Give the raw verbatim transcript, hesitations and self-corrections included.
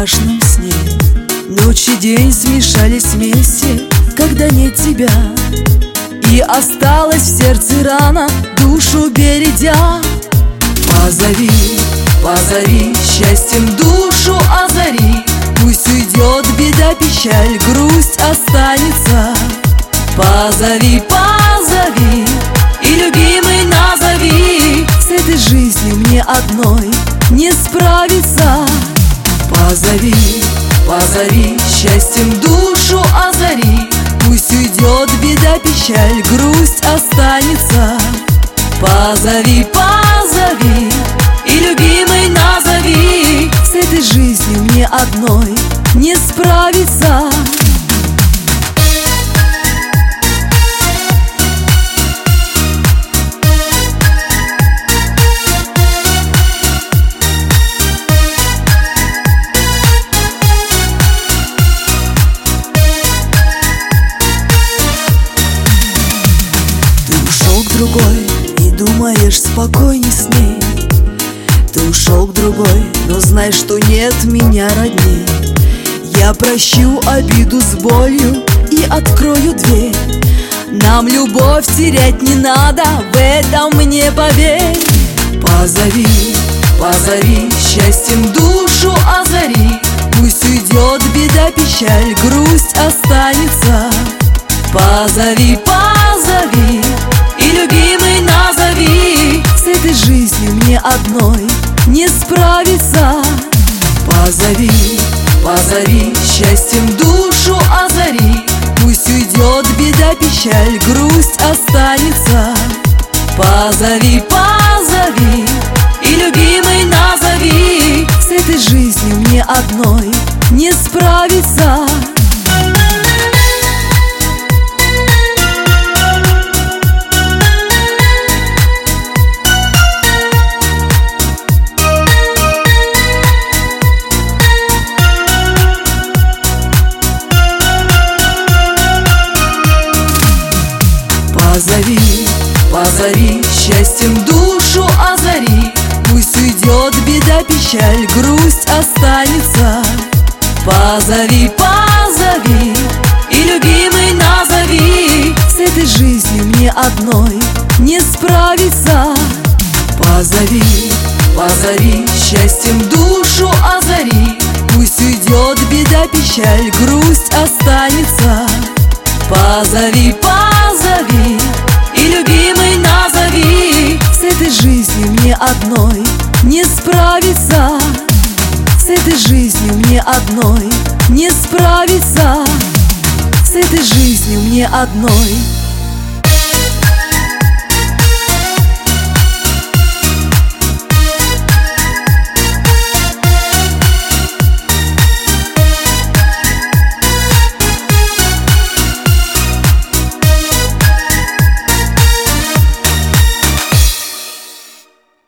страшном сне. Ночь и день смешались вместе, когда нет тебя. И осталась в сердце рана, душу бередя. Позови, позови, счастьем душу озари. Пусть уйдет беда, печаль, грусть останется. Позови, позови, и любимый назови. С этой жизнью мне одной не справиться. Позови, позови, счастьем душу озари. Пусть уйдет беда, печаль, грусть останется. Позови, позови, и любимый назови. С этой жизнью мне одной не справиться. Другой, и думаешь, спокойней с ней. Ты ушел к другой, но знай, что нет меня родней. Я прощу обиду с болью и открою дверь. Нам любовь терять не надо, в этом мне поверь. Позови, позови, счастьем душу озари. Пусть уйдет беда, печаль, грусть останется. Позови, позови, и любимый назови. С этой жизнью мне одной не справиться. Позови, позови, счастьем душу озари. Пусть уйдет беда, печаль, грусть останется. Позови, позови, и любимый назови. С этой жизнью мне одной не справиться. Позови, позови, счастьем душу озари. Пусть уйдет беда, печаль, грусть останется. Позови, позови, и любимый назови. С этой жизнью мне одной не справиться. Позови, позови, счастьем душу озари. Пусть уйдет беда, печаль, грусть останется. Позови, позови, и любимый назови. С этой жизнью мне одной не справиться. С этой жизнью мне одной не справиться. С этой жизнью мне одной